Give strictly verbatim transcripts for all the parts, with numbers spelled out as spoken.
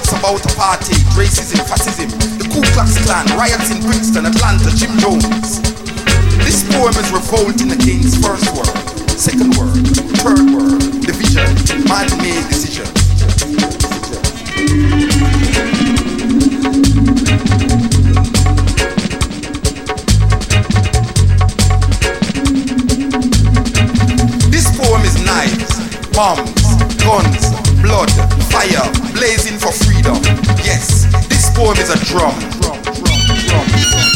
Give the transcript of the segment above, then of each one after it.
lyrics about apartheid, racism, fascism, the Ku Klux Klan, riots in Brixton, Atlanta, Jim Jones. This poem is revolting against first world, second world, third world, division, man-made decision. This poem is knives, bombs, guns, blood, fire, blazing for freedom. Yes, this poem is a drum. Drum, drum, drum, drum, drum,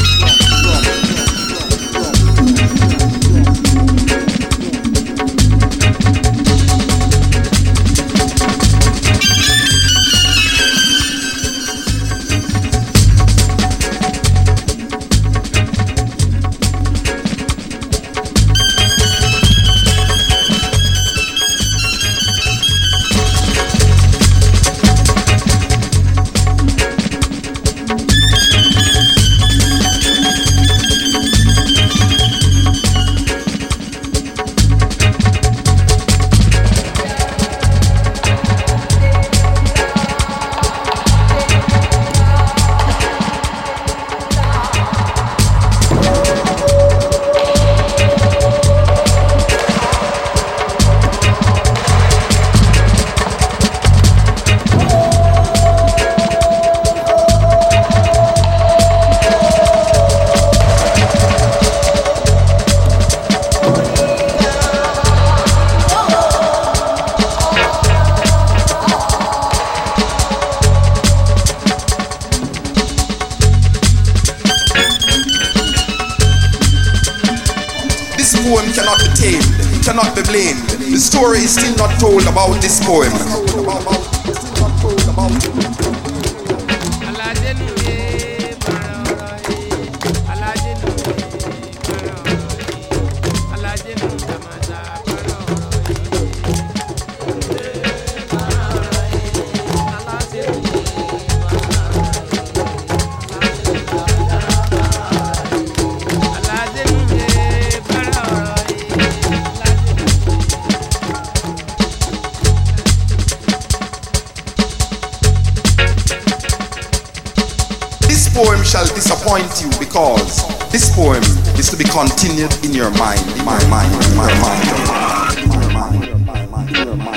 the story is still not told about this poem. Shall disappoint you because this poem is to be continued in your mind, my mind, my mind, my mind, my mind, my mind, my mind.